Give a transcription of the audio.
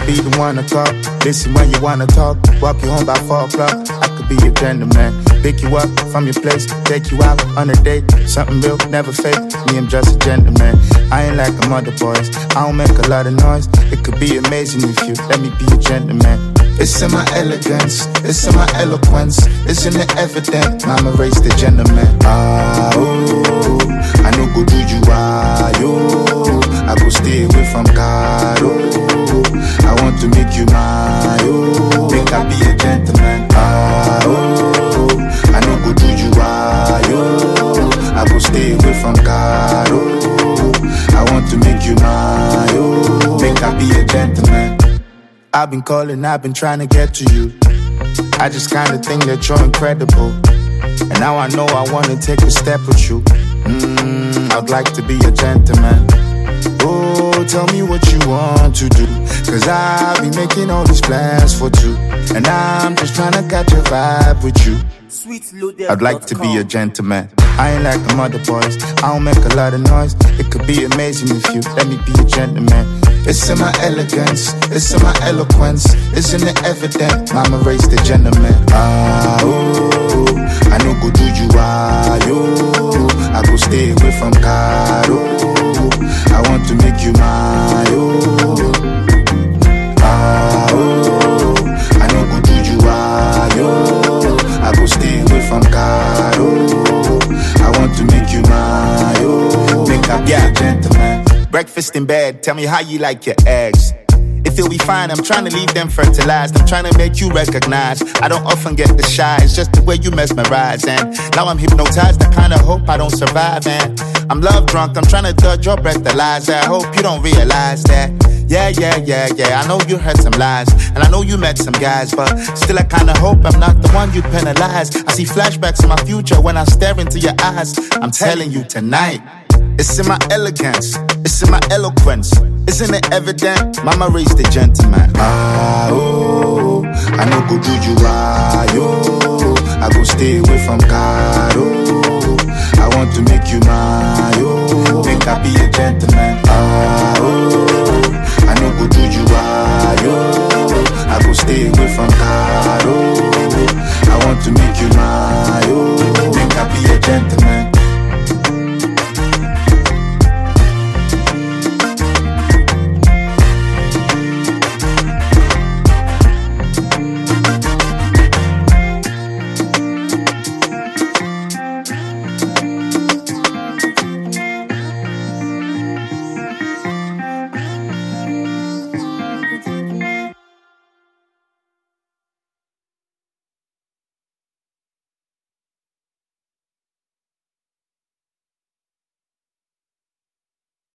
be the one to call. Listen when you wanna talk. Walk you home by 4 o'clock. I could be a gentleman. Pick you up from your place, take you out on a date. Something real, never fake. Me, I'm just a gentleman. I ain't like them other boys. I don't make a lot of noise. It could be amazing if you let me be a gentleman. It's in my elegance, it's in my eloquence. Isn't it evident? Mama raised a gentleman. Ah, oh, I know go do you, ah, yo. I go stay away from God, oh. I want to make you my, oh. Make I be a gentleman. Ah, oh, I know go do you, ah, yo. I go stay away from God, oh. I want to make you my, oh. Make I be a gentleman. I've been calling, I've been trying to get to you. I just kinda think that you're incredible. And now I know I wanna take a step with you. I'd like to be a gentleman. Oh, tell me what you want to do. Cause I'll be making all these plans for two. And I'm just trying to catch a vibe with you. I'd like to be a gentleman. I ain't like them other boys. I don't make a lot of noise. It could be amazing if you let me be a gentleman. It's in my elegance, it's in my eloquence. Isn't it evident? Mama raised a gentleman. Ah, oh, I know go do you, ah, yo. I go stay away from God, oh. I want to make you my, oh. Ah, oh, I know go do you, ah, yo. I go stay away from God, oh. I want to make you my, oh. Make I be a gentleman. Breakfast in bed, tell me how you like your eggs. If you'll be fine, I'm trying to leave them fertilized. I'm trying to make you recognize I don't often get the shy. It's just the way you mesmerize. And now I'm hypnotized, I kinda hope I don't survive. And I'm love drunk, I'm trying to dodge your breathalyzer. I hope you don't realize that. Yeah, I know you heard some lies. And I know you met some guys. But still I kinda hope I'm not the one you penalize. I see flashbacks of my future when I stare into your eyes. I'm telling you tonight, it's in my elegance, it's in my eloquence. Isn't it evident? Mama raised a gentleman. Ah, oh, I know go do you, ah, yo. I go stay away from God, oh. I want to make you my, oh. Make I be a gentleman. Ah, oh, I know go do you, ah, yo. I go stay away from God, oh.